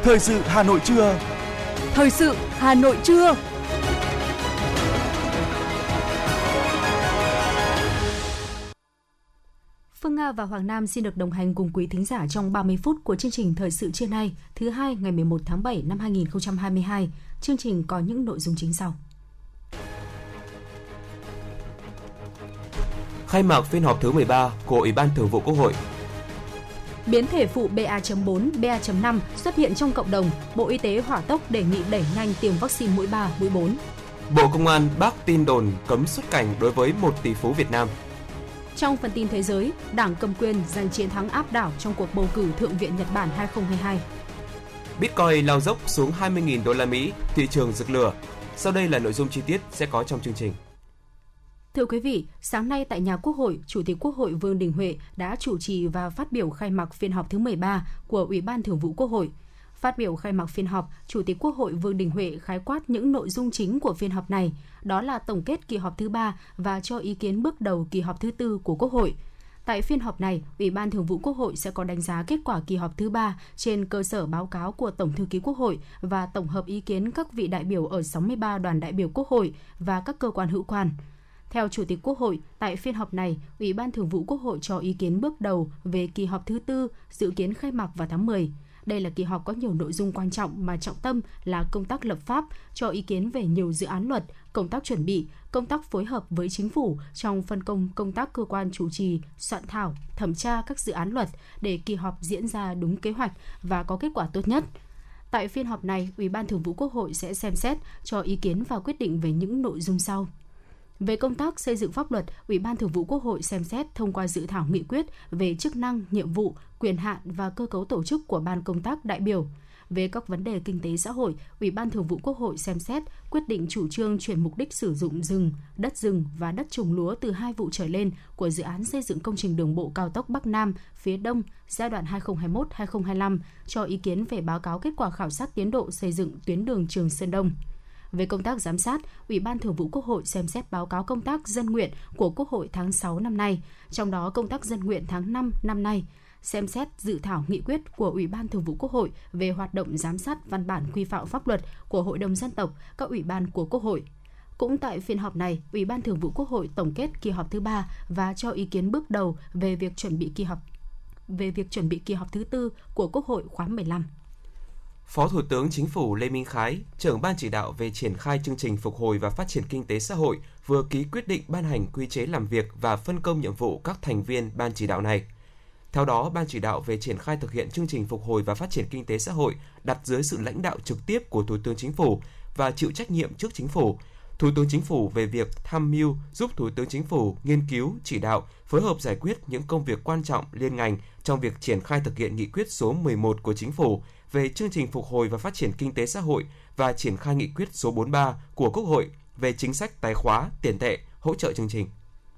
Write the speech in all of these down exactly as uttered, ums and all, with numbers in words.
Thời sự Hà Nội trưa. Thời sự Hà Nội trưa. Phương Nga và Hoàng Nam xin được đồng hành cùng quý thính giả trong ba mươi phút của chương trình Thời sự trưa nay, thứ hai ngày mười một tháng bảy năm hai nghìn không trăm hai mươi hai. Chương trình có những nội dung chính sau. Khai mạc phiên họp thứ mười ba của Ủy ban Thường vụ Quốc hội. Biến thể phụ B A chấm bốn, B A chấm năm xuất hiện trong cộng đồng, Bộ Y tế hỏa tốc đề nghị đẩy nhanh tiêm vaccine mũi ba, mũi bốn. Bộ Công an bác tin đồn cấm xuất cảnh đối với một tỷ phú Việt Nam. Trong phần tin thế giới, Đảng cầm quyền giành chiến thắng áp đảo trong cuộc bầu cử Thượng viện Nhật Bản hai không hai hai. Bitcoin lao dốc xuống hai mươi nghìn đô la Mỹ, thị trường rực lửa. Sau đây là nội dung chi tiết sẽ có trong chương trình. Thưa quý vị, sáng nay tại nhà Quốc hội, Chủ tịch Quốc hội Vương Đình Huệ đã chủ trì và phát biểu khai mạc phiên họp thứ mười ba của Ủy ban Thường vụ Quốc hội. Phát biểu khai mạc phiên họp, Chủ tịch Quốc hội Vương Đình Huệ khái quát những nội dung chính của phiên họp này, đó là tổng kết kỳ họp thứ ba và cho ý kiến bước đầu kỳ họp thứ tư của Quốc hội. Tại phiên họp này, Ủy ban Thường vụ Quốc hội sẽ có đánh giá kết quả kỳ họp thứ ba trên cơ sở báo cáo của Tổng thư ký Quốc hội và tổng hợp ý kiến các vị đại biểu ở sáu mươi ba đoàn đại biểu Quốc hội và các cơ quan hữu quan. Theo Chủ tịch Quốc hội, tại phiên họp này, Ủy ban Thường vụ Quốc hội cho ý kiến bước đầu về kỳ họp thứ tư dự kiến khai mạc vào tháng mười. Đây là kỳ họp có nhiều nội dung quan trọng mà trọng tâm là công tác lập pháp, cho ý kiến về nhiều dự án luật, công tác chuẩn bị, công tác phối hợp với chính phủ trong phân công công tác cơ quan chủ trì, soạn thảo, thẩm tra các dự án luật để kỳ họp diễn ra đúng kế hoạch và có kết quả tốt nhất. Tại phiên họp này, Ủy ban Thường vụ Quốc hội sẽ xem xét, cho ý kiến và quyết định về những nội dung sau. Về công tác xây dựng pháp luật, Ủy ban Thường vụ Quốc hội xem xét thông qua dự thảo nghị quyết về chức năng, nhiệm vụ, quyền hạn và cơ cấu tổ chức của ban công tác đại biểu. Về các vấn đề kinh tế xã hội, Ủy ban Thường vụ Quốc hội xem xét quyết định chủ trương chuyển mục đích sử dụng rừng, đất rừng và đất trồng lúa từ hai vụ trở lên của dự án xây dựng công trình đường bộ cao tốc Bắc Nam phía Đông giai đoạn hai nghìn không trăm hai mươi mốt đến hai nghìn không trăm hai mươi lăm, cho ý kiến về báo cáo kết quả khảo sát tiến độ xây dựng tuyến đường Trường Sơn Đông. Về công tác giám sát, Ủy ban Thường vụ Quốc hội xem xét báo cáo công tác dân nguyện của Quốc hội tháng sáu năm nay, trong đó công tác dân nguyện tháng năm năm nay, xem xét dự thảo nghị quyết của Ủy ban Thường vụ Quốc hội về hoạt động giám sát văn bản quy phạm pháp luật của Hội đồng Dân tộc, các ủy ban của Quốc hội. Cũng tại phiên họp này, Ủy ban Thường vụ Quốc hội tổng kết kỳ họp thứ ba và cho ý kiến bước đầu về việc chuẩn bị kỳ họp về việc chuẩn bị kỳ họp thứ tư của Quốc hội khóa mười lăm. Phó Thủ tướng Chính phủ Lê Minh Khái, trưởng ban chỉ đạo về triển khai chương trình phục hồi và phát triển kinh tế xã hội vừa ký quyết định ban hành quy chế làm việc và phân công nhiệm vụ các thành viên ban chỉ đạo này. Theo đó, ban chỉ đạo về triển khai thực hiện chương trình phục hồi và phát triển kinh tế xã hội đặt dưới sự lãnh đạo trực tiếp của Thủ tướng Chính phủ và chịu trách nhiệm trước Chính phủ. Thủ tướng Chính phủ về việc tham mưu giúp Thủ tướng Chính phủ nghiên cứu, chỉ đạo, phối hợp giải quyết những công việc quan trọng liên ngành trong việc triển khai thực hiện nghị quyết số mười một của Chính phủ về chương trình phục hồi và phát triển kinh tế xã hội và triển khai nghị quyết số bốn mươi ba của Quốc hội về chính sách tài khóa, tiền tệ, hỗ trợ chương trình.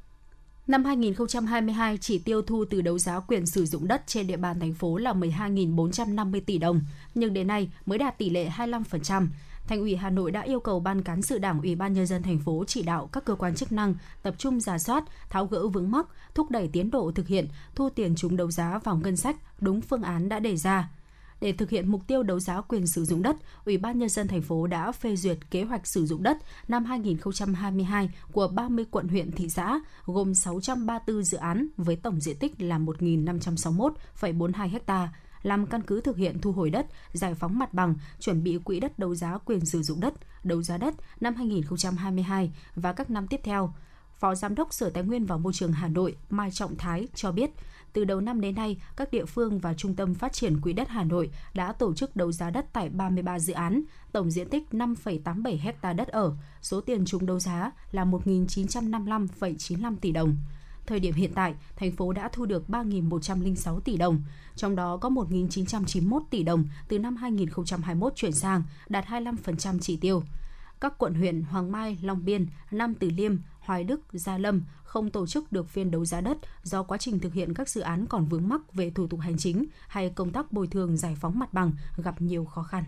Năm hai nghìn không trăm hai mươi hai, chỉ tiêu thu từ đấu giá quyền sử dụng đất trên địa bàn thành phố là mười hai nghìn bốn trăm năm mươi tỷ đồng, nhưng đến nay mới đạt tỷ lệ hai mươi lăm phần trăm. Thành ủy Hà Nội đã yêu cầu Ban Cán sự Đảng Ủy ban Nhân dân thành phố chỉ đạo các cơ quan chức năng tập trung rà soát, tháo gỡ vướng mắc, thúc đẩy tiến độ thực hiện thu tiền trúng đấu giá vào ngân sách đúng phương án đã đề ra. Để thực hiện mục tiêu đấu giá quyền sử dụng đất, Ủy ban Nhân dân thành phố đã phê duyệt kế hoạch sử dụng đất năm hai nghìn không trăm hai mươi hai của ba mươi quận huyện thị xã, gồm sáu trăm ba mươi tư dự án với tổng diện tích là một nghìn năm trăm sáu mươi mốt phẩy bốn mươi hai ha, làm căn cứ thực hiện thu hồi đất, giải phóng mặt bằng, chuẩn bị quỹ đất đấu giá quyền sử dụng đất, đấu giá đất năm hai nghìn không trăm hai mươi hai và các năm tiếp theo. Phó Giám đốc Sở Tài nguyên và Môi trường Hà Nội Mai Trọng Thái cho biết, từ đầu năm đến nay, các địa phương và Trung tâm Phát triển Quỹ đất Hà Nội đã tổ chức đấu giá đất tại ba mươi ba dự án, tổng diện tích năm phẩy tám mươi bảy ha đất ở, số tiền trúng đấu giá là một nghìn chín trăm năm mươi lăm phẩy chín mươi lăm tỷ đồng. Thời điểm hiện tại, thành phố đã thu được ba nghìn một trăm lẻ sáu tỷ đồng, trong đó có một nghìn chín trăm chín mươi mốt tỷ đồng từ năm hai nghìn không trăm hai mươi mốt chuyển sang, đạt hai mươi lăm phần trăm chỉ tiêu. Các quận huyện Hoàng Mai, Long Biên, Nam Từ Liêm, Hoài Đức, Gia Lâm không tổ chức được phiên đấu giá đất do quá trình thực hiện các dự án còn vướng mắc về thủ tục hành chính hay công tác bồi thường giải phóng mặt bằng gặp nhiều khó khăn.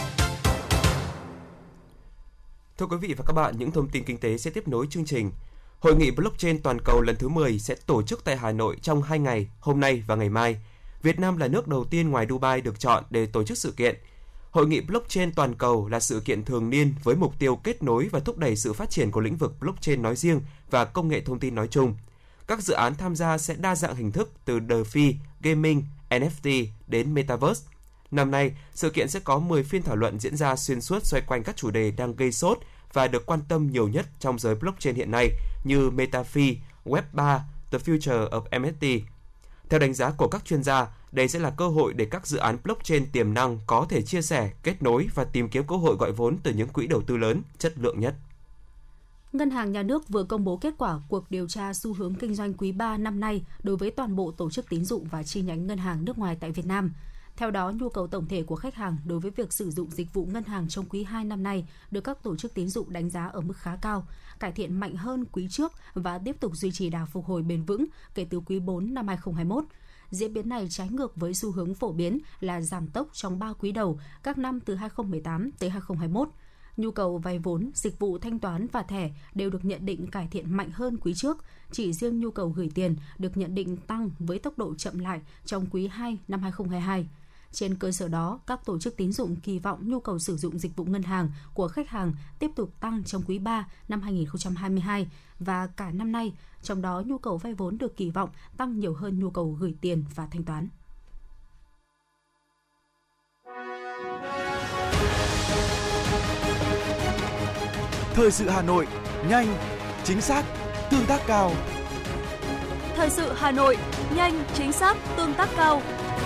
Thưa quý vị và các bạn, những thông tin kinh tế sẽ tiếp nối chương trình. Hội nghị blockchain toàn cầu lần thứ mười sẽ tổ chức tại Hà Nội trong hai ngày, hôm nay và ngày mai. Việt Nam là nước đầu tiên ngoài Dubai được chọn để tổ chức sự kiện. Hội nghị blockchain toàn cầu là sự kiện thường niên với mục tiêu kết nối và thúc đẩy sự phát triển của lĩnh vực blockchain nói riêng và công nghệ thông tin nói chung. Các dự án tham gia sẽ đa dạng hình thức từ DeFi, gaming, en ép tê đến Metaverse. Năm nay, sự kiện sẽ có mười phiên thảo luận diễn ra xuyên suốt xoay quanh các chủ đề đang gây sốt và được quan tâm nhiều nhất trong giới blockchain hiện nay như MetaFi, Web ba, The Future of em ét tê. Theo đánh giá của các chuyên gia, đây sẽ là cơ hội để các dự án blockchain tiềm năng có thể chia sẻ, kết nối và tìm kiếm cơ hội gọi vốn từ những quỹ đầu tư lớn, chất lượng nhất. Ngân hàng Nhà nước vừa công bố kết quả cuộc điều tra xu hướng kinh doanh quý ba năm nay đối với toàn bộ tổ chức tín dụng và chi nhánh ngân hàng nước ngoài tại Việt Nam. Theo đó, nhu cầu tổng thể của khách hàng đối với việc sử dụng dịch vụ ngân hàng trong quý hai năm nay được các tổ chức tín dụng đánh giá ở mức khá cao, cải thiện mạnh hơn quý trước và tiếp tục duy trì đà phục hồi bền vững kể từ quý bốn năm hai không hai mốt. Diễn biến này trái ngược với xu hướng phổ biến là giảm tốc trong ba quý đầu các năm từ hai không một tám tới hai không hai mốt. Nhu cầu vay vốn, dịch vụ thanh toán và thẻ đều được nhận định cải thiện mạnh hơn quý trước. Chỉ riêng nhu cầu gửi tiền được nhận định tăng với tốc độ chậm lại trong quý hai năm hai không hai hai. Trên cơ sở đó, các tổ chức tín dụng kỳ vọng nhu cầu sử dụng dịch vụ ngân hàng của khách hàng tiếp tục tăng trong quý ba năm hai không hai hai và cả năm nay, trong đó nhu cầu vay vốn được kỳ vọng tăng nhiều hơn nhu cầu gửi tiền và thanh toán. Thời sự Hà Nội, nhanh, chính xác, tương tác cao. Thời sự Hà Nội, nhanh, chính xác, tương tác cao.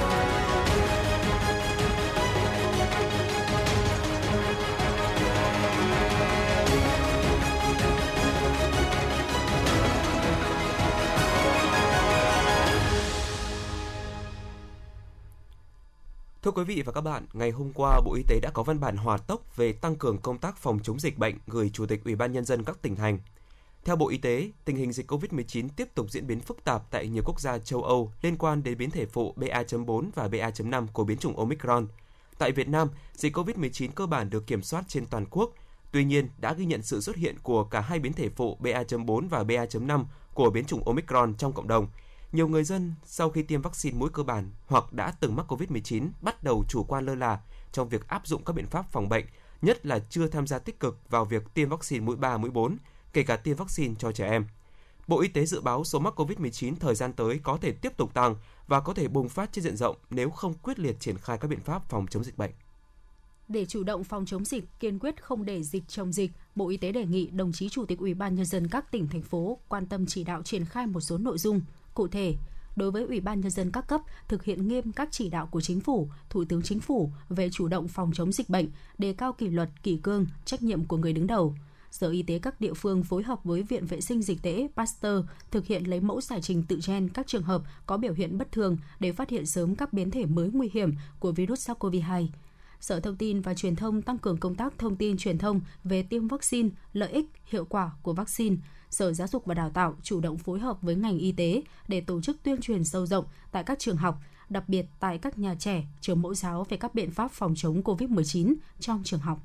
Thưa quý vị và các bạn, ngày hôm qua, Bộ Y tế đã có văn bản hỏa tốc về tăng cường công tác phòng chống dịch bệnh gửi Chủ tịch Ủy ban Nhân dân các tỉnh thành. Theo Bộ Y tế, tình hình dịch covid mười chín tiếp tục diễn biến phức tạp tại nhiều quốc gia châu Âu liên quan đến biến thể phụ B A chấm bốn và B A chấm năm của biến chủng Omicron. Tại Việt Nam, dịch covid mười chín cơ bản được kiểm soát trên toàn quốc. Tuy nhiên, đã ghi nhận sự xuất hiện của cả hai biến thể phụ B A chấm bốn và B A chấm năm của biến chủng Omicron trong cộng đồng. Nhiều người dân sau khi tiêm vaccine mũi cơ bản hoặc đã từng mắc covid mười chín bắt đầu chủ quan lơ là trong việc áp dụng các biện pháp phòng bệnh, nhất là chưa tham gia tích cực vào việc tiêm vaccine mũi ba, mũi bốn, kể cả tiêm vaccine cho trẻ em. Bộ Y tế dự báo số mắc covid mười chín thời gian tới có thể tiếp tục tăng và có thể bùng phát trên diện rộng nếu không quyết liệt triển khai các biện pháp phòng chống dịch bệnh. Để chủ động phòng chống dịch, kiên quyết không để dịch chồng dịch, Bộ Y tế đề nghị đồng chí Chủ tịch Ủy ban Nhân dân các tỉnh, thành phố quan tâm chỉ đạo triển khai một số nội dung. Cụ thể, đối với Ủy ban Nhân dân các cấp, thực hiện nghiêm các chỉ đạo của Chính phủ, Thủ tướng Chính phủ về chủ động phòng chống dịch bệnh, đề cao kỷ luật, kỷ cương, trách nhiệm của người đứng đầu. Sở Y tế các địa phương phối hợp với Viện Vệ sinh Dịch tễ Pasteur thực hiện lấy mẫu giải trình tự gen các trường hợp có biểu hiện bất thường để phát hiện sớm các biến thể mới nguy hiểm của virus SARS-xê o vê hai. Sở Thông tin và Truyền thông tăng cường công tác thông tin truyền thông về tiêm vaccine, lợi ích, hiệu quả của vaccine. Sở Giáo dục và Đào tạo chủ động phối hợp với ngành y tế để tổ chức tuyên truyền sâu rộng tại các trường học, đặc biệt tại các nhà trẻ, trường mẫu giáo về các biện pháp phòng chống covid mười chín trong trường học.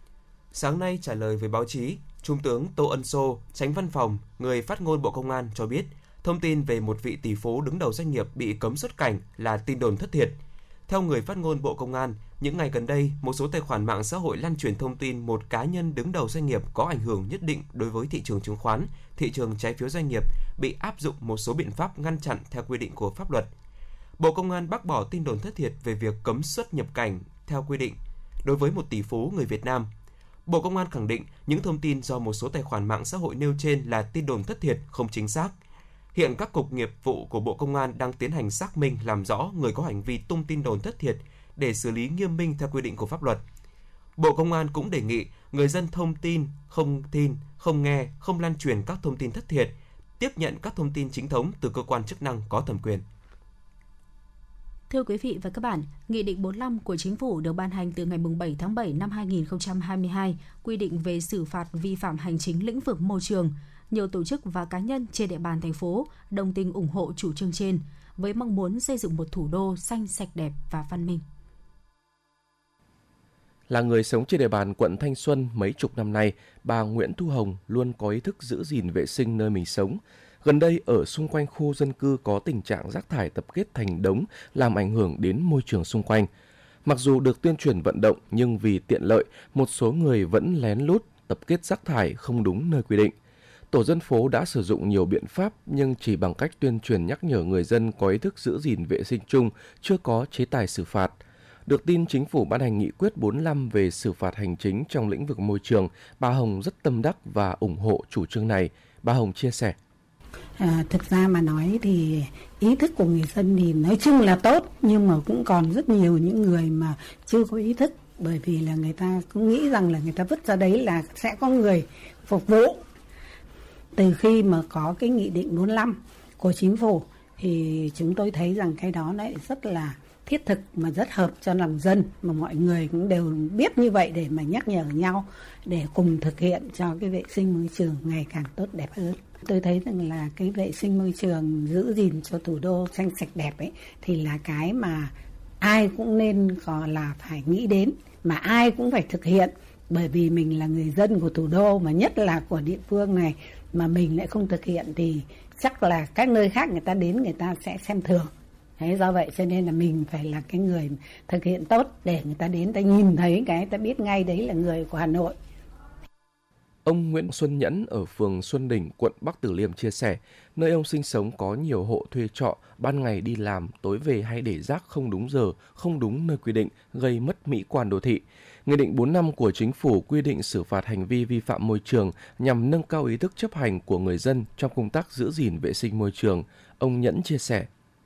Sáng nay trả lời với báo chí, Trung tướng Tô Ân Sô, Chánh Văn phòng, người phát ngôn Bộ Công an cho biết, thông tin về một vị tỷ phú đứng đầu doanh nghiệp bị cấm xuất cảnh là tin đồn thất thiệt. Theo người phát ngôn Bộ Công an, những ngày gần đây, một số tài khoản mạng xã hội lan truyền thông tin một cá nhân đứng đầu doanh nghiệp có ảnh hưởng nhất định đối với thị trường chứng khoán, thị trường trái phiếu doanh nghiệp bị áp dụng một số biện pháp ngăn chặn theo quy định của pháp luật. Bộ Công an bác bỏ tin đồn thất thiệt về việc cấm xuất nhập cảnh theo quy định đối với một tỷ phú người Việt Nam. Bộ Công an khẳng định những thông tin do một số tài khoản mạng xã hội nêu trên là tin đồn thất thiệt, không chính xác. Hiện các cục nghiệp vụ của Bộ Công an đang tiến hành xác minh làm rõ người có hành vi tung tin đồn thất thiệt để xử lý nghiêm minh theo quy định của pháp luật. Bộ Công an cũng đề nghị người dân thông tin, không tin, không nghe, không lan truyền các thông tin thất thiệt, tiếp nhận các thông tin chính thống từ cơ quan chức năng có thẩm quyền. Thưa quý vị và các bạn, Nghị định bốn mươi lăm của Chính phủ được ban hành từ ngày bảy tháng bảy năm hai nghìn không trăm hai mươi hai, quy định về xử phạt vi phạm hành chính lĩnh vực môi trường. Nhiều tổ chức và cá nhân trên địa bàn thành phố đồng tình ủng hộ chủ trương trên, với mong muốn xây dựng một thủ đô xanh, sạch đẹp và văn minh. Là người sống trên địa bàn quận Thanh Xuân mấy chục năm nay, bà Nguyễn Thu Hồng luôn có ý thức giữ gìn vệ sinh nơi mình sống. Gần đây, ở xung quanh khu dân cư có tình trạng rác thải tập kết thành đống làm ảnh hưởng đến môi trường xung quanh. Mặc dù được tuyên truyền vận động nhưng vì tiện lợi, một số người vẫn lén lút tập kết rác thải không đúng nơi quy định. Tổ dân phố đã sử dụng nhiều biện pháp nhưng chỉ bằng cách tuyên truyền nhắc nhở người dân có ý thức giữ gìn vệ sinh chung, chưa có chế tài xử phạt. Được tin Chính phủ ban hành nghị quyết bốn mươi lăm về xử phạt hành chính trong lĩnh vực môi trường, bà Hồng rất tâm đắc và ủng hộ chủ trương này. Bà Hồng chia sẻ. À, thực ra mà nói thì ý thức của người dân thì nói chung là tốt, nhưng mà cũng còn rất nhiều những người mà chưa có ý thức, bởi vì là người ta cũng nghĩ rằng là người ta vứt ra đấy là sẽ có người phục vụ. Từ khi mà có cái nghị định bốn mươi lăm của Chính phủ thì chúng tôi thấy rằng cái đó lại rất là thiết thực mà rất hợp cho lòng dân, mà mọi người cũng đều biết như vậy để mà nhắc nhở nhau để cùng thực hiện cho cái vệ sinh môi trường ngày càng tốt đẹp hơn. Tôi thấy rằng là cái vệ sinh môi trường giữ gìn cho thủ đô xanh sạch đẹp ấy thì là cái mà ai cũng nên có là phải nghĩ đến, mà ai cũng phải thực hiện, bởi vì mình là người dân của thủ đô mà nhất là của địa phương này, mà mình lại không thực hiện thì chắc là các nơi khác người ta đến người ta sẽ xem thường. Thế do vậy cho nên là mình phải là cái người thực hiện tốt để người ta đến, ta nhìn thấy cái ta biết ngay đấy là người của Hà Nội. Ông Nguyễn Xuân Nhẫn ở phường Xuân Đỉnh, quận Bắc Từ Liêm chia sẻ, nơi ông sinh sống có nhiều hộ thuê trọ, ban ngày đi làm, tối về hay để rác không đúng giờ, không đúng nơi quy định, gây mất mỹ quan đô thị. Nghị định bốn mươi lăm của Chính phủ quy định xử phạt hành vi vi phạm môi trường nhằm nâng cao ý thức chấp hành của người dân trong công tác giữ gìn vệ sinh môi trường. Ông Nhẫn chia sẻ.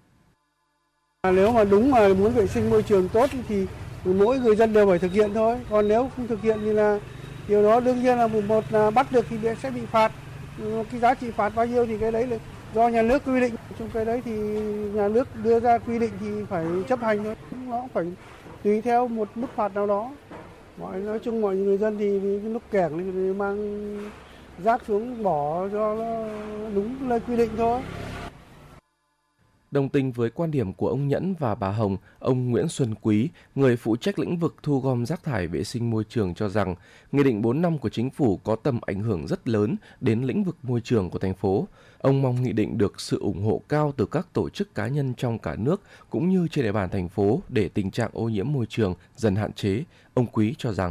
Nếu mà đúng mà muốn vệ sinh môi trường tốt thì mỗi người dân đều phải thực hiện thôi. Còn nếu không thực hiện thì là điều đó đương nhiên là một là bắt được thì sẽ bị phạt. Cái giá trị phạt bao nhiêu thì cái đấy là do nhà nước quy định. Trong cái đấy thì nhà nước đưa ra quy định thì phải chấp hành thôi. Nó phải tùy theo một mức phạt nào đó. Mọi nói chung mọi người dân thì cái lúc kẻng thì mang rác xuống bỏ cho nó đúng nơi quy định thôi. Đồng tình với quan điểm của ông Nhẫn và bà Hồng, ông Nguyễn Xuân Quý, người phụ trách lĩnh vực thu gom rác thải vệ sinh môi trường cho rằng, Nghị định bốn mươi lăm của Chính phủ có tầm ảnh hưởng rất lớn đến lĩnh vực môi trường của thành phố. Ông mong nghị định được sự ủng hộ cao từ các tổ chức cá nhân trong cả nước cũng như trên địa bàn thành phố để tình trạng ô nhiễm môi trường dần hạn chế. Ông Quý cho rằng,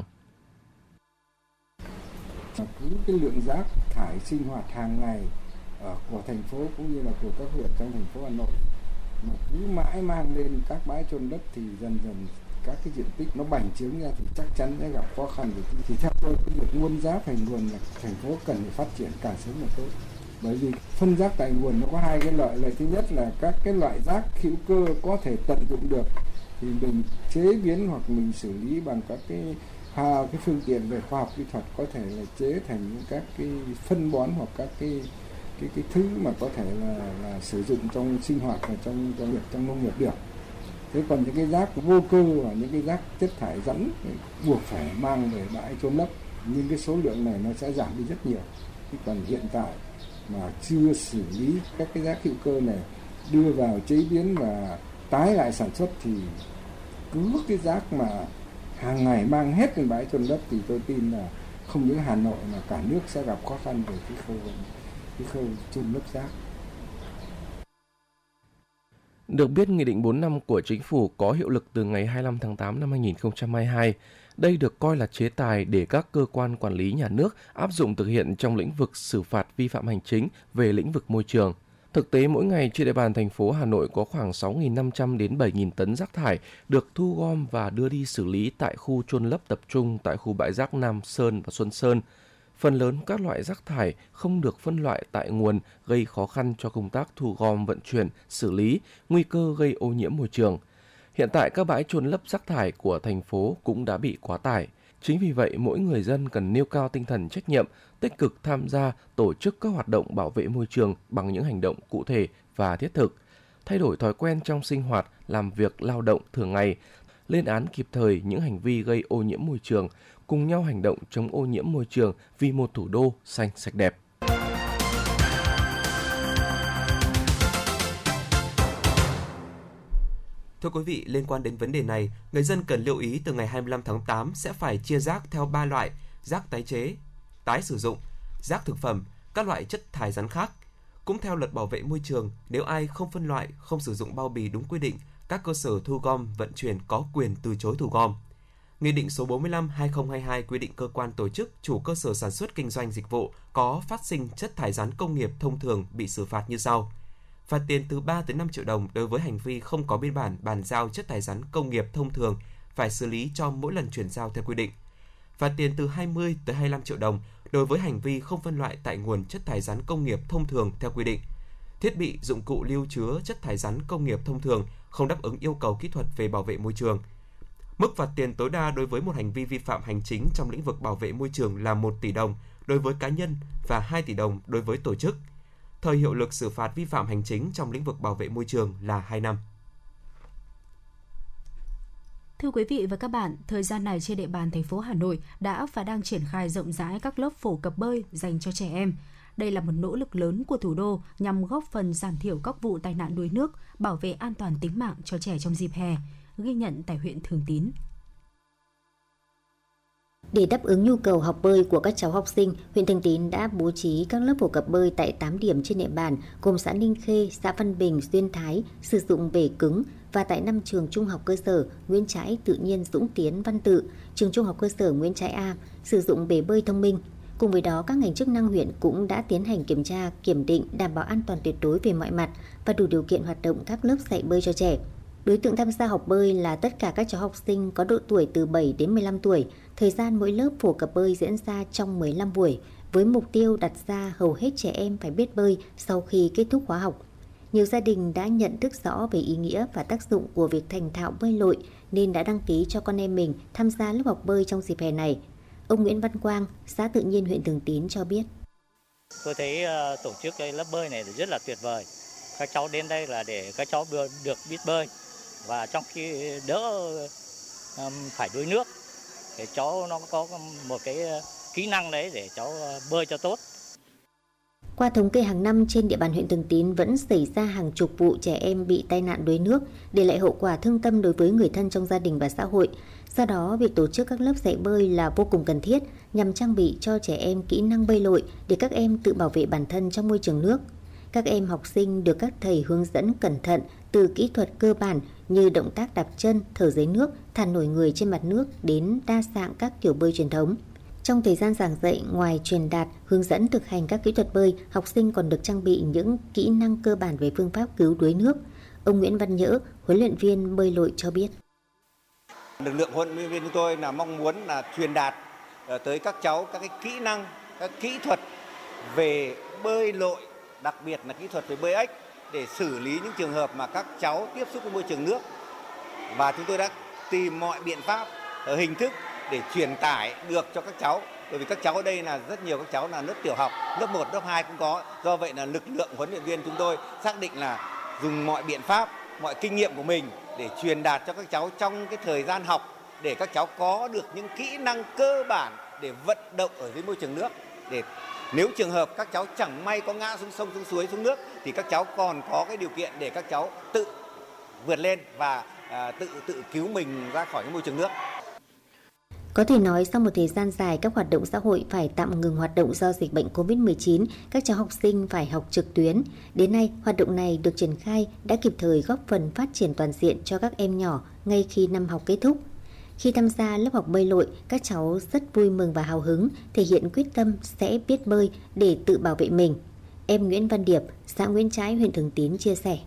cái lượng rác thải sinh hoạt hàng ngày của thành phố cũng như là của các huyện trong thành phố Hà Nội mà cứ mãi mang lên các bãi chôn đất thì dần dần các cái diện tích nó bành trướng ra thì chắc chắn sẽ gặp khó khăn. Thì theo tôi cái việc nguồn rác thành nguồn là thành phố cần phải phát triển càng sớm càng tốt, bởi vì phân rác tại nguồn nó có hai cái lợi. Lợi thứ nhất là các cái loại rác hữu cơ có thể tận dụng được thì mình chế biến hoặc mình xử lý bằng các cái ha, cái phương tiện về khoa học kỹ thuật, có thể là chế thành những các cái phân bón hoặc các cái cái cái thứ mà có thể là, là sử dụng trong sinh hoạt và trong trong nghiệp trong nông nghiệp được. Thế còn những cái rác vô cơ và những cái rác chất thải rắn buộc phải mang về bãi chôn lấp, nhưng cái số lượng này nó sẽ giảm đi rất nhiều. Thế còn hiện tại mà chưa xử lý các cái rác hữu cơ này đưa vào chế biến và tái lại sản xuất thì cứ cái rác mà hàng ngày mang hết lên bãi chôn lấp thì tôi tin là không những Hà Nội mà cả nước sẽ gặp khó khăn về cái khâu cái khâu chôn lấp rác. Được biết, Nghị định bốn mươi lăm của Chính phủ có hiệu lực từ ngày hai mươi lăm tháng tám năm hai nghìn không trăm hai mươi hai. Đây được coi là chế tài để các cơ quan quản lý nhà nước áp dụng thực hiện trong lĩnh vực xử phạt vi phạm hành chính về lĩnh vực môi trường. Thực tế, mỗi ngày trên địa bàn thành phố Hà Nội có khoảng sáu nghìn năm trăm đến bảy nghìn tấn rác thải được thu gom và đưa đi xử lý tại khu chôn lấp tập trung tại khu bãi rác Nam Sơn và Xuân Sơn. Phần lớn các loại rác thải không được phân loại tại nguồn, gây khó khăn cho công tác thu gom, vận chuyển, xử lý, nguy cơ gây ô nhiễm môi trường. Hiện tại các bãi chôn lấp rác thải của thành phố cũng đã bị quá tải. Chính vì vậy, mỗi người dân cần nêu cao tinh thần trách nhiệm, tích cực tham gia tổ chức các hoạt động bảo vệ môi trường bằng những hành động cụ thể và thiết thực, thay đổi thói quen trong sinh hoạt, làm việc, lao động thường ngày, lên án kịp thời những hành vi gây ô nhiễm môi trường, cùng nhau hành động chống ô nhiễm môi trường vì một thủ đô xanh sạch đẹp. Thưa quý vị, liên quan đến vấn đề này, người dân cần lưu ý từ ngày hai mươi lăm tháng tám sẽ phải chia rác theo ba loại: rác tái chế, tái sử dụng, rác thực phẩm, các loại chất thải rắn khác. Cũng theo luật bảo vệ môi trường, nếu ai không phân loại, không sử dụng bao bì đúng quy định, các cơ sở thu gom, vận chuyển có quyền từ chối thu gom. Nghị định số bốn mươi lăm trên hai nghìn không trăm hai mươi hai quy định cơ quan tổ chức, chủ cơ sở sản xuất kinh doanh dịch vụ có phát sinh chất thải rắn công nghiệp thông thường bị xử phạt như sau: phạt tiền từ ba đến năm triệu đồng đối với hành vi không có biên bản bàn giao chất thải rắn công nghiệp thông thường, phải xử lý cho mỗi lần chuyển giao theo quy định; phạt tiền từ hai mươi tới hai mươi lăm triệu đồng đối với hành vi không phân loại tại nguồn chất thải rắn công nghiệp thông thường theo quy định; thiết bị, dụng cụ lưu chứa chất thải rắn công nghiệp thông thường không đáp ứng yêu cầu kỹ thuật về bảo vệ môi trường. Mức phạt tiền tối đa đối với một hành vi vi phạm hành chính trong lĩnh vực bảo vệ môi trường là một tỷ đồng đối với cá nhân và hai tỷ đồng đối với tổ chức. Thời hiệu lực xử phạt vi phạm hành chính trong lĩnh vực bảo vệ môi trường là hai năm. Thưa quý vị và các bạn, thời gian này trên địa bàn thành phố Hà Nội đã và đang triển khai rộng rãi các lớp phổ cập bơi dành cho trẻ em. Đây là một nỗ lực lớn của thủ đô nhằm góp phần giảm thiểu các vụ tai nạn đuối nước, bảo vệ an toàn tính mạng cho trẻ trong dịp hè, ghi nhận tại huyện Thường Tín. Để đáp ứng nhu cầu học bơi của các cháu học sinh, huyện Thường Tín đã bố trí các lớp phổ cập bơi tại tám điểm trên địa bàn, gồm xã Ninh Khê, xã Văn Bình, Duyên Thái, sử dụng bể cứng, và tại năm trường trung học cơ sở Nguyễn Trãi, Tự nhiên, Dũng Tiến, Văn Tự, trường trung học cơ sở Nguyễn Trãi A, sử dụng bể bơi thông minh. Cùng với đó, các ngành chức năng huyện cũng đã tiến hành kiểm tra, kiểm định, đảm bảo an toàn tuyệt đối về mọi mặt và đủ điều kiện hoạt động các lớp dạy bơi cho trẻ. Đối tượng tham gia học bơi là tất cả các cháu học sinh có độ tuổi từ bảy đến mười lăm tuổi. Thời gian mỗi lớp phổ cập bơi diễn ra trong mười lăm buổi, với mục tiêu đặt ra hầu hết trẻ em phải biết bơi sau khi kết thúc khóa học. Nhiều gia đình đã nhận thức rõ về ý nghĩa và tác dụng của việc thành thạo bơi lội nên đã đăng ký cho con em mình tham gia lớp học bơi trong dịp hè này. Ông Nguyễn Văn Quang, xã Tự nhiên, huyện Thường Tín cho biết. Tôi thấy uh, tổ chức cái lớp bơi này rất là tuyệt vời. Các cháu đến đây là để các cháu được biết bơi, và trong khi đỡ um, phải đuối nước, để cháu nó có một cái kỹ năng đấy để cháu bơi cho tốt. Qua thống kê, hàng năm trên địa bàn huyện Thường Tín vẫn xảy ra hàng chục vụ trẻ em bị tai nạn đuối nước, để lại hậu quả thương tâm đối với người thân trong gia đình và xã hội. Do đó, việc tổ chức các lớp dạy bơi là vô cùng cần thiết nhằm trang bị cho trẻ em kỹ năng bơi lội để các em tự bảo vệ bản thân trong môi trường nước. Các em học sinh được các thầy hướng dẫn cẩn thận từ kỹ thuật cơ bản như động tác đạp chân, thở dưới nước, thả nổi người trên mặt nước đến đa dạng các kiểu bơi truyền thống. Trong thời gian giảng dạy, ngoài truyền đạt, hướng dẫn thực hành các kỹ thuật bơi, học sinh còn được trang bị những kỹ năng cơ bản về phương pháp cứu đuối nước. Ông Nguyễn Văn Nhỡ, huấn luyện viên bơi lội cho biết. Lực lượng huấn luyện viên chúng tôi là mong muốn là truyền đạt tới các cháu các cái kỹ năng, các kỹ thuật về bơi lội, đặc biệt là kỹ thuật về bơi ếch để xử lý những trường hợp mà các cháu tiếp xúc với môi trường nước. Và chúng tôi đã tìm mọi biện pháp, hình thức để truyền tải được cho các cháu. Bởi vì các cháu ở đây là rất nhiều các cháu là lớp tiểu học, lớp một, lớp hai cũng có. Do vậy là lực lượng huấn luyện viên chúng tôi xác định là dùng mọi biện pháp, mọi kinh nghiệm của mình để truyền đạt cho các cháu trong cái thời gian học, để các cháu có được những kỹ năng cơ bản để vận động ở dưới môi trường nước. Để nếu trường hợp các cháu chẳng may có ngã xuống sông, xuống suối, xuống nước thì các cháu còn có cái điều kiện để các cháu tự vượt lên và à, tự tự cứu mình ra khỏi cái môi trường nước. Có thể nói sau một thời gian dài các hoạt động xã hội phải tạm ngừng hoạt động do dịch bệnh covid mười chín, các cháu học sinh phải học trực tuyến. Đến nay, hoạt động này được triển khai đã kịp thời góp phần phát triển toàn diện cho các em nhỏ ngay khi năm học kết thúc. Khi tham gia lớp học bơi lội, các cháu rất vui mừng và hào hứng, thể hiện quyết tâm sẽ biết bơi để tự bảo vệ mình. Em Nguyễn Văn Điệp, xã Nguyễn Trãi, huyện Thường Tín chia sẻ.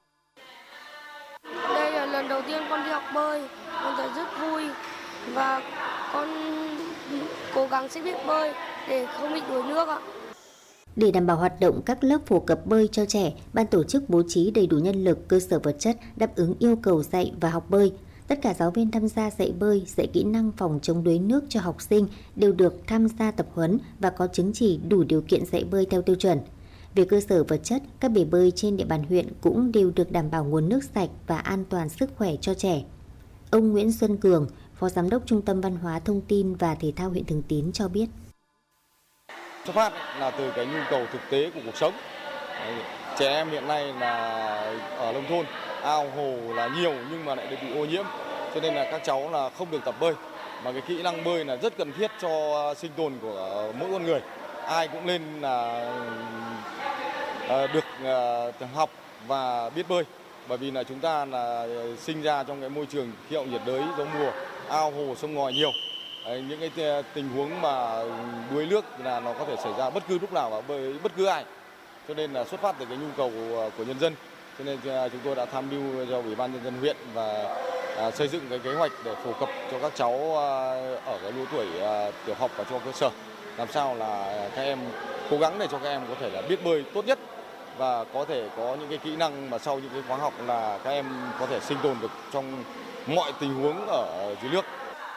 Đây là lần đầu tiên con đi học bơi, con thấy rất vui và con cố gắng sẽ biết bơi để không bị đuối nước ạ. Để đảm bảo hoạt động các lớp phổ cập bơi cho trẻ, ban tổ chức bố trí đầy đủ nhân lực, cơ sở vật chất đáp ứng yêu cầu dạy và học bơi. Tất cả giáo viên tham gia dạy bơi, dạy kỹ năng phòng chống đuối nước cho học sinh đều được tham gia tập huấn và có chứng chỉ đủ điều kiện dạy bơi theo tiêu chuẩn. Về cơ sở vật chất, các bể bơi trên địa bàn huyện cũng đều được đảm bảo nguồn nước sạch và an toàn sức khỏe cho trẻ. Ông Nguyễn Xuân Cường, Phó Giám đốc Trung tâm Văn hóa Thông tin và Thể thao huyện Thường Tín cho biết. Xuất phát là từ cái nhu cầu thực tế của cuộc sống. trẻ em hiện nay là ở nông thôn, ao hồ là nhiều nhưng mà lại bị ô nhiễm, cho nên là các cháu là không được tập bơi. Mà cái kỹ năng bơi là rất cần thiết cho sinh tồn của mỗi con người. Ai cũng nên là được học và biết bơi, bởi vì là chúng ta là sinh ra trong cái môi trường khí hậu nhiệt đới gió mùa, ao hồ sông ngòi nhiều. Những cái tình huống mà đuối nước là nó có thể xảy ra bất cứ lúc nào và với bất cứ ai. Cho nên là xuất phát từ cái nhu cầu của nhân dân, cho nên chúng tôi đã tham mưu cho Ủy ban nhân dân huyện và à, xây dựng cái kế hoạch để phổ cập cho các cháu à, ở cái lứa tuổi à, tiểu học và trung học cơ sở, làm sao là các em cố gắng để cho các em có thể là biết bơi tốt nhất và có thể có những cái kỹ năng mà sau những cái khóa học là các em có thể sinh tồn được trong mọi tình huống ở dưới nước.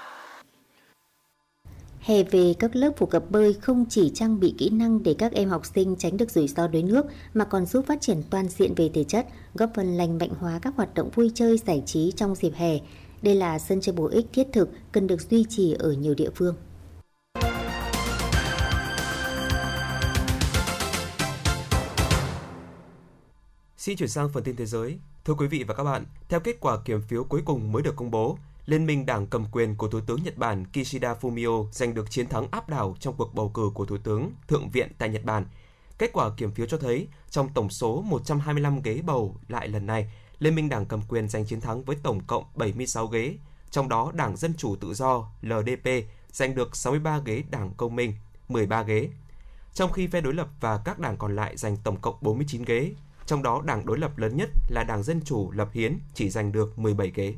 Hè về, các lớp phổ cập bơi không chỉ trang bị kỹ năng để các em học sinh tránh được rủi ro đuối nước mà còn giúp phát triển toàn diện về thể chất, góp phần lành mạnh hóa các hoạt động vui chơi giải trí trong dịp hè. Đây là sân chơi bổ ích thiết thực cần được duy trì ở nhiều địa phương. Xin chuyển sang phần tin thế giới. Thưa quý vị và các bạn, theo kết quả kiểm phiếu cuối cùng mới được công bố, Liên minh đảng cầm quyền của Thủ tướng Nhật Bản Kishida Fumio giành được chiến thắng áp đảo trong cuộc bầu cử của Thủ tướng Thượng viện tại Nhật Bản. Kết quả kiểm phiếu cho thấy, trong tổng số một trăm hai mươi lăm ghế bầu lại lần này, Liên minh đảng cầm quyền giành chiến thắng với tổng cộng bảy mươi sáu ghế. Trong đó, Đảng Dân Chủ Tự Do L D P giành được sáu mươi ba ghế, Đảng Công minh mười ba ghế. Trong khi phe đối lập và các đảng còn lại giành tổng cộng bốn mươi chín ghế. Trong đó, đảng đối lập lớn nhất là Đảng Dân Chủ Lập Hiến chỉ giành được mười bảy ghế.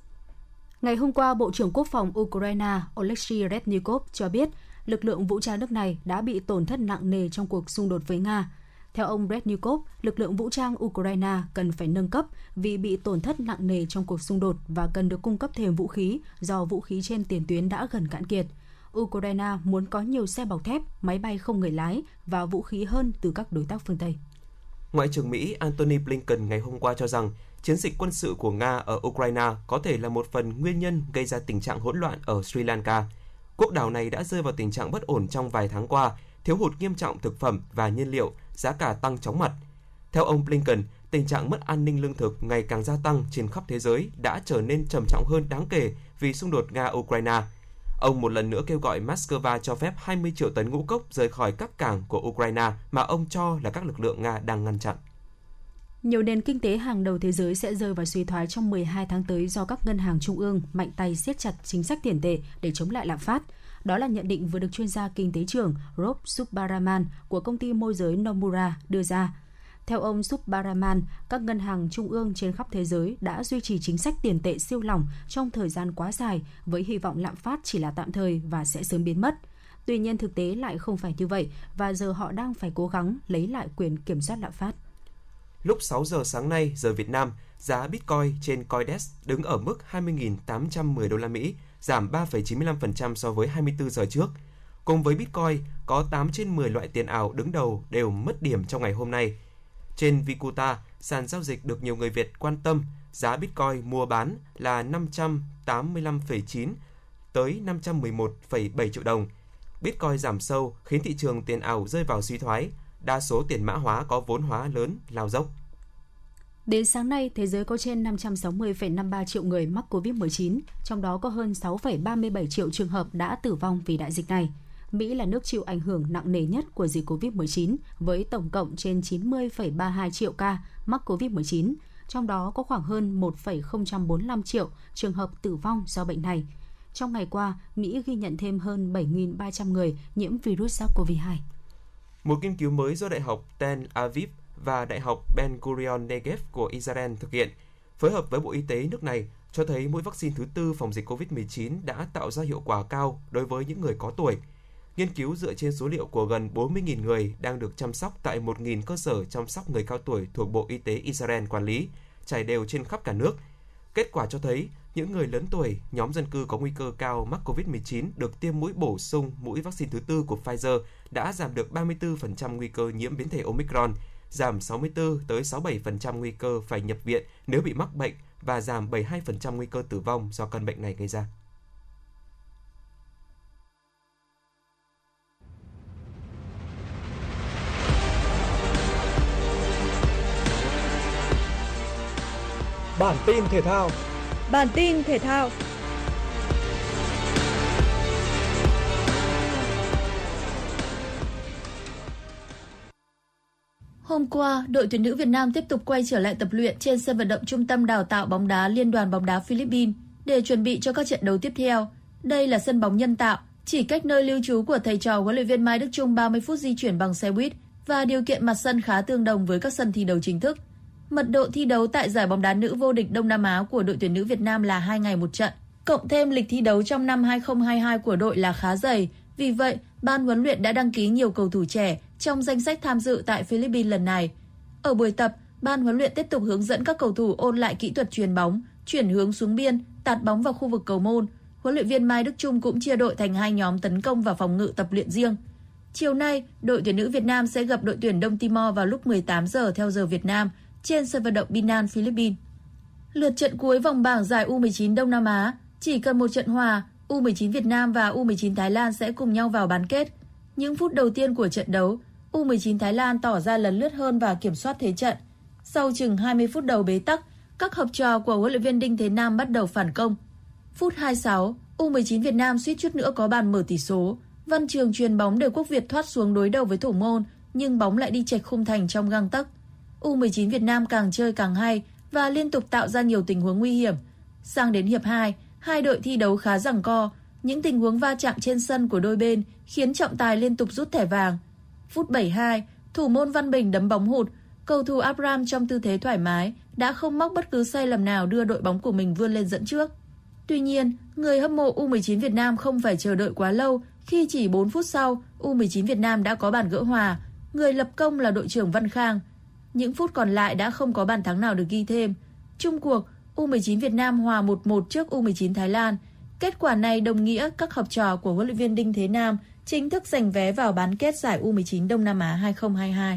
Ngày hôm qua, Bộ trưởng Quốc phòng Ukraine Oleksiy Reznikov cho biết lực lượng vũ trang nước này đã bị tổn thất nặng nề trong cuộc xung đột với Nga. Theo ông Reznikov, lực lượng vũ trang Ukraine cần phải nâng cấp vì bị tổn thất nặng nề trong cuộc xung đột và cần được cung cấp thêm vũ khí do vũ khí trên tiền tuyến đã gần cạn kiệt. Ukraine muốn có nhiều xe bọc thép, máy bay không người lái và vũ khí hơn từ các đối tác phương Tây. Ngoại trưởng Mỹ Antony Blinken ngày hôm qua cho rằng chiến dịch quân sự của Nga ở Ukraine có thể là một phần nguyên nhân gây ra tình trạng hỗn loạn ở Sri Lanka. Quốc đảo này đã rơi vào tình trạng bất ổn trong vài tháng qua, thiếu hụt nghiêm trọng thực phẩm và nhiên liệu, giá cả tăng chóng mặt. Theo ông Blinken, tình trạng mất an ninh lương thực ngày càng gia tăng trên khắp thế giới đã trở nên trầm trọng hơn đáng kể vì xung đột Nga-Ukraine. Ông một lần nữa kêu gọi Moscow cho phép hai mươi triệu tấn ngũ cốc rời khỏi các cảng của Ukraine mà ông cho là các lực lượng Nga đang ngăn chặn. Nhiều nền kinh tế hàng đầu thế giới sẽ rơi vào suy thoái trong mười hai tháng tới do các ngân hàng trung ương mạnh tay siết chặt chính sách tiền tệ để chống lại lạm phát. Đó là nhận định vừa được chuyên gia kinh tế trưởng Rob Subaraman của công ty môi giới Nomura đưa ra. Theo ông Subaraman, các ngân hàng trung ương trên khắp thế giới đã duy trì chính sách tiền tệ siêu lỏng trong thời gian quá dài với hy vọng lạm phát chỉ là tạm thời và sẽ sớm biến mất. Tuy nhiên thực tế lại không phải như vậy và giờ họ đang phải cố gắng lấy lại quyền kiểm soát lạm phát. Lúc sáu giờ sáng nay giờ Việt Nam, giá Bitcoin trên Coindesk đứng ở mức hai mươi nghìn tám trăm mười đô la Mỹ, giảm ba phẩy chín mươi lăm phần trăm so với hai mươi tư giờ trước. Cùng với Bitcoin, có tám trên mười loại tiền ảo đứng đầu đều mất điểm trong ngày hôm nay. Trên Vikuta, sàn giao dịch được nhiều người Việt quan tâm, giá Bitcoin mua bán là năm trăm tám mươi lăm phẩy chín tới năm trăm mười một phẩy bảy triệu đồng. Bitcoin giảm sâu khiến thị trường tiền ảo rơi vào suy thoái. Đa số tiền mã hóa có vốn hóa lớn lao dốc. Đến sáng nay, thế giới có trên năm trăm sáu mươi phẩy năm mươi ba triệu người mắc covid mười chín, trong đó có hơn sáu phẩy ba mươi bảy triệu trường hợp đã tử vong vì đại dịch này. Mỹ là nước chịu ảnh hưởng nặng nề nhất của dịch covid mười chín với tổng cộng trên chín mươi phẩy ba mươi hai triệu ca mắc covid mười chín, trong đó có khoảng hơn một phẩy không bốn mươi lăm triệu trường hợp tử vong do bệnh này. Trong ngày qua, Mỹ ghi nhận thêm hơn bảy nghìn ba trăm người nhiễm virus SARS-xê o vê hai. Một nghiên cứu mới do Đại học Tel Aviv và Đại học Ben Gurion Negev của Israel thực hiện, phối hợp với Bộ Y tế nước này, cho thấy mũi vaccine thứ tư phòng dịch covid mười chín đã tạo ra hiệu quả cao đối với những người có tuổi. Nghiên cứu dựa trên số liệu của gần bốn mươi nghìn người đang được chăm sóc tại một nghìn cơ sở chăm sóc người cao tuổi thuộc Bộ Y tế Israel quản lý, trải đều trên khắp cả nước. Kết quả cho thấy, những người lớn tuổi, nhóm dân cư có nguy cơ cao mắc covid mười chín được tiêm mũi bổ sung mũi vaccine thứ tư của Pfizer đã giảm được ba mươi tư phần trăm nguy cơ nhiễm biến thể Omicron, giảm sáu mươi tư tới sáu mươi bảy phần trăm nguy cơ phải nhập viện nếu bị mắc bệnh và giảm bảy mươi hai phần trăm nguy cơ tử vong do căn bệnh này gây ra. Bản tin thể thao. Bản tin thể thao. Hôm qua, đội tuyển nữ Việt Nam tiếp tục quay trở lại tập luyện trên sân vận động Trung tâm Đào tạo bóng đá Liên đoàn bóng đá Philippines để chuẩn bị cho các trận đấu tiếp theo. Đây là sân bóng nhân tạo, chỉ cách nơi lưu trú của thầy trò huấn luyện viên Mai Đức Chung ba mươi phút di chuyển bằng xe buýt và điều kiện mặt sân khá tương đồng với các sân thi đấu chính thức. Mật độ thi đấu tại giải bóng đá nữ vô địch Đông Nam Á của đội tuyển nữ Việt Nam là hai ngày một trận, cộng thêm lịch thi đấu trong năm hai không hai hai của đội là khá dày. Vì vậy, ban huấn luyện đã đăng ký nhiều cầu thủ trẻ trong danh sách tham dự tại Philippines lần này. Ở buổi tập, ban huấn luyện tiếp tục hướng dẫn các cầu thủ ôn lại kỹ thuật chuyền bóng, chuyển hướng xuống biên, tạt bóng vào khu vực cầu môn. Huấn luyện viên Mai Đức Chung cũng chia đội thành hai nhóm tấn công và phòng ngự tập luyện riêng. Chiều nay, đội tuyển nữ Việt Nam sẽ gặp đội tuyển Đông Timor vào lúc mười tám giờ theo giờ Việt Nam trên sân vận động Binan, Philippines. Lượt trận cuối vòng bảng giải U mười chín Đông Nam Á, chỉ cần một trận hòa, U mười chín Việt Nam và U mười chín Thái Lan sẽ cùng nhau vào bán kết. Những phút đầu tiên của trận đấu, U mười chín Thái Lan tỏ ra lấn lướt hơn và kiểm soát thế trận. Sau chừng hai mươi phút đầu bế tắc, các học trò của huấn luyện viên Đinh Thế Nam bắt đầu phản công. Phút hai mươi sáu, U mười chín Việt Nam suýt chút nữa có bàn mở tỷ số. Văn Trường chuyền bóng để Quốc Việt thoát xuống đối đầu với thủ môn, nhưng bóng lại đi chệch khung thành trong gang tấc. U mười chín Việt Nam càng chơi càng hay và liên tục tạo ra nhiều tình huống nguy hiểm. Sang đến hiệp hai, hai đội thi đấu khá giằng co. Những tình huống va chạm trên sân của đôi bên khiến trọng tài liên tục rút thẻ vàng. Phút bảy mươi hai, thủ môn Văn Bình đấm bóng hụt. Cầu thủ Abraham trong tư thế thoải mái đã không móc bất cứ sai lầm nào đưa đội bóng của mình vươn lên dẫn trước. Tuy nhiên, người hâm mộ U mười chín Việt Nam không phải chờ đợi quá lâu khi chỉ bốn phút sau, U mười chín Việt Nam đã có bàn gỡ hòa. Người lập công là đội trưởng Văn Khang. Những phút còn lại đã không có bàn thắng nào được ghi thêm. Chung cuộc, U mười chín Việt Nam hòa một một trước U mười chín Thái Lan. Kết quả này đồng nghĩa các học trò của huấn luyện viên Đinh Thế Nam chính thức giành vé vào bán kết giải U mười chín Đông Nam Á hai không hai hai.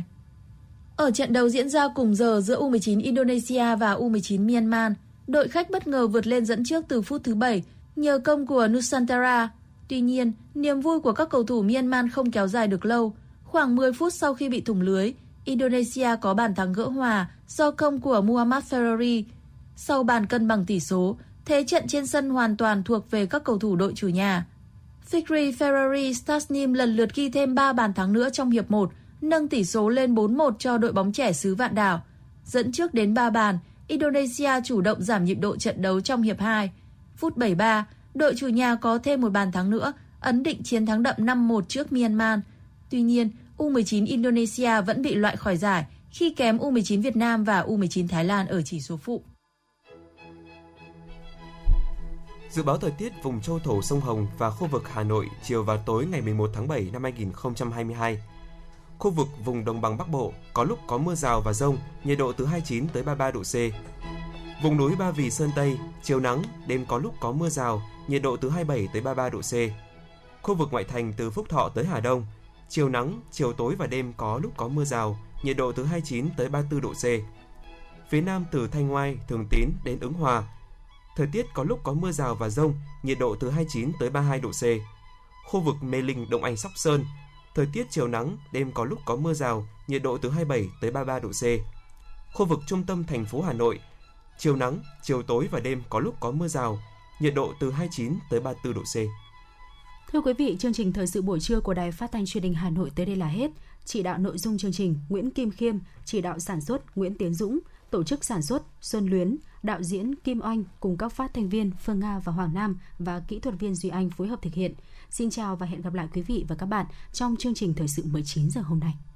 Ở trận đấu diễn ra cùng giờ giữa U mười chín Indonesia và U mười chín Myanmar, đội khách bất ngờ vượt lên dẫn trước từ phút thứ bảy nhờ công của Nusantara. Tuy nhiên, niềm vui của các cầu thủ Myanmar không kéo dài được lâu. Khoảng mười phút sau khi bị thủng lưới, Indonesia có bàn thắng gỡ hòa do công của Muhammad Ferrari. Sau bàn cân bằng tỷ số, thế trận trên sân hoàn toàn thuộc về các cầu thủ đội chủ nhà. Fikri Ferrari Stasnim lần lượt ghi thêm ba bàn thắng nữa trong hiệp một, nâng tỷ số lên bốn một cho đội bóng trẻ xứ Vạn Đảo. Dẫn trước đến ba bàn, Indonesia chủ động giảm nhịp độ trận đấu trong hiệp hai. Phút bảy mươi ba, đội chủ nhà có thêm một bàn thắng nữa, ấn định chiến thắng đậm năm một trước Myanmar. Tuy nhiên, U mười chín Indonesia vẫn bị loại khỏi giải khi kém U mười chín Việt Nam và U mười chín Thái Lan ở chỉ số phụ. Dự báo thời tiết vùng châu thổ sông Hồng và khu vực Hà Nội chiều và tối ngày mười một tháng bảy năm hai nghìn không trăm hai mươi hai. Khu vực vùng đồng bằng Bắc Bộ có lúc có mưa rào và dông, nhiệt độ từ hai mươi chín tới ba mươi ba độ C. Vùng núi Ba Vì Sơn Tây, chiều nắng, đêm có lúc có mưa rào, nhiệt độ từ hai mươi bảy tới ba mươi ba độ C. Khu vực ngoại thành từ Phúc Thọ tới Hà Đông, chiều nắng, chiều tối và đêm có lúc có mưa rào, nhiệt độ từ hai mươi chín tới ba mươi tư độ C. Phía Nam từ Thanh Oai, Thường Tín đến Ứng Hòa, thời tiết có lúc có mưa rào và dông, nhiệt độ từ hai mươi chín tới ba mươi hai độ C. Khu vực Mê Linh, Đông Anh, Sóc Sơn, thời tiết chiều nắng, đêm có lúc có mưa rào, nhiệt độ từ hai mươi bảy tới ba mươi ba độ C. Khu vực trung tâm thành phố Hà Nội, chiều nắng, chiều tối và đêm có lúc có mưa rào, nhiệt độ từ hai mươi chín tới ba mươi tư độ C. Thưa quý vị, chương trình thời sự buổi trưa của Đài Phát thanh Truyền hình Hà Nội tới đây là hết. Chỉ đạo nội dung chương trình Nguyễn Kim Khiêm, chỉ đạo sản xuất Nguyễn Tiến Dũng, tổ chức sản xuất Xuân Luyến, đạo diễn Kim Oanh cùng các phát thanh viên Phương Nga và Hoàng Nam và kỹ thuật viên Duy Anh phối hợp thực hiện. Xin chào và hẹn gặp lại quý vị và các bạn trong chương trình thời sự mười chín giờ hôm nay.